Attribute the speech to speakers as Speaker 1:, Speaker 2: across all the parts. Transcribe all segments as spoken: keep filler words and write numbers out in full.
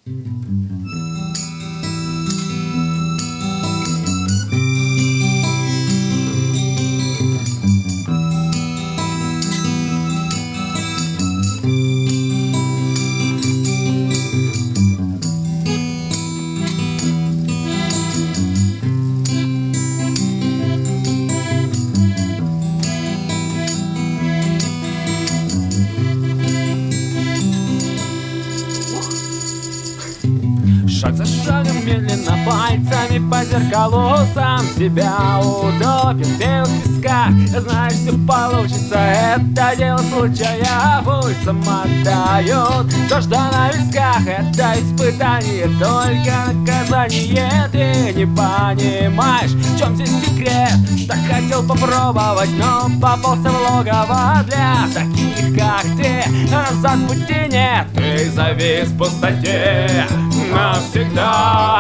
Speaker 1: Шаг за шагом, медленно пальцами по зеркалу сам себя утопит в белых песках. Знаешь, все получится, это дело случая. Пусть сама дает дождя на висках. Это испытание, только наказание. Ты не понимаешь, в чем здесь секрет. Так хотел попробовать, но попался в логово. Для таких, как ты, назад пути нет. Ты завис в пустоте навсегда.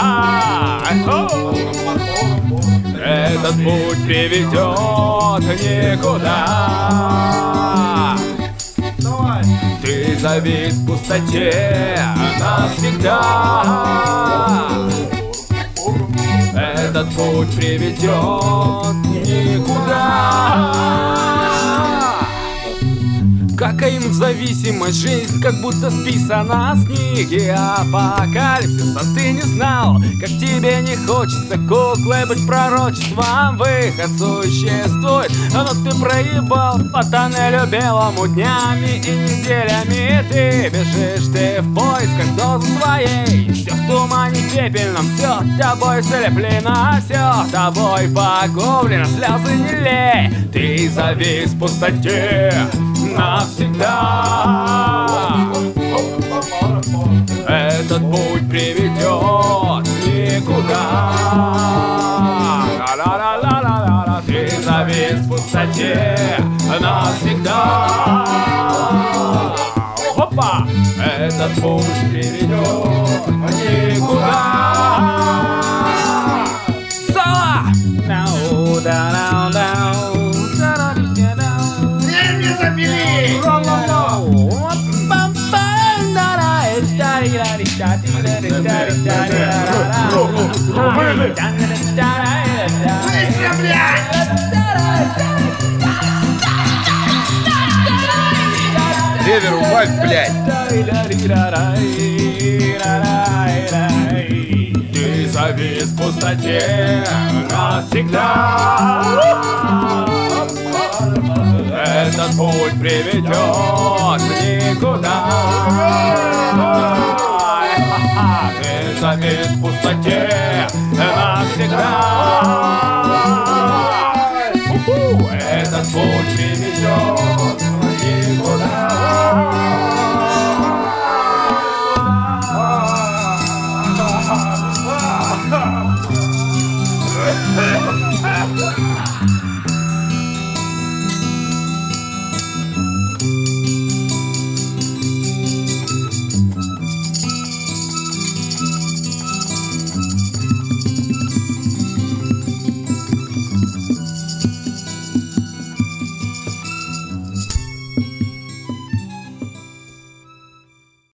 Speaker 1: Этот путь приведет никуда. Ты завис в пустоте навсегда. Этот путь приведет никуда. Кокаин в зависимость, жизнь как будто списана с книги апокалипсиса. Ты не знал, как тебе не хочется куклой быть пророчеством. Выход существует, но ты проебал по тоннелю белому днями и неделями. Ты бежишь, ты в поисках дозы своей. Все в тумане пепельном, все тобой слеплено, все тобой погублено, слезы не лей. Ты завис в пустоте навсегда. Этот путь приведет никуда. Ла-ла-ла-ла-ла-ла. Ты завис в пустоте навсегда. Опа! Этот путь приведет никуда. Соло! Now, down, down, down.
Speaker 2: Ревер, убавь, блядь.
Speaker 1: Ты завис в пустоте навсегда. Этот путь приведет никуда. Ты завис в пустоте навсегда.